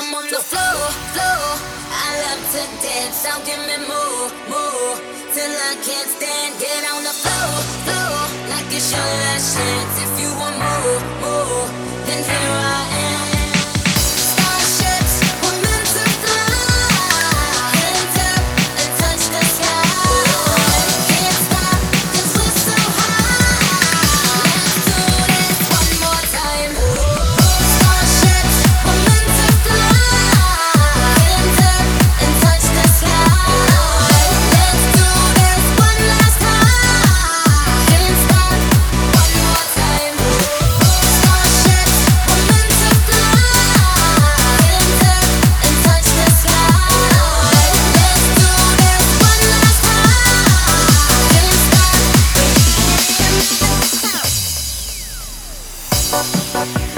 I'm on the floor, floor. I love to dance, so give me more, more. Till I can't stand, get on the floor, floor. Like it's your last chance. If you want more, more, then here I am. Starships were meant to fly. Hands up and touch the sky. Can't stop 'cause we're so high. Let's do this one more time. Starships were meant to fly. Hands up and touch the sky. Let's do this one last time. Can't stop. One more time. Starships were meant to fly. Hands up and touch the sky. Let's do this one last time. Can't stop.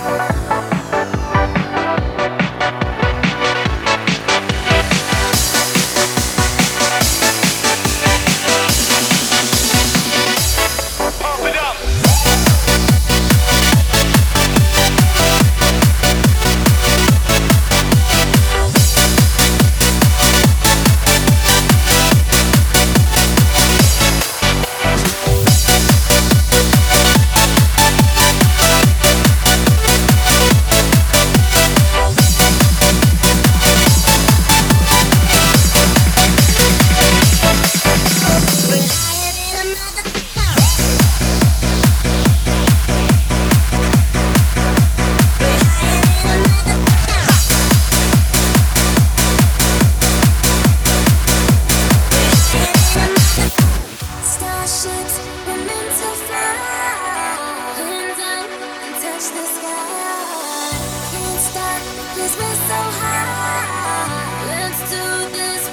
Starships were meant to fly. Hands up and touch the sky. Can't stop 'cause we're so high. Let's do this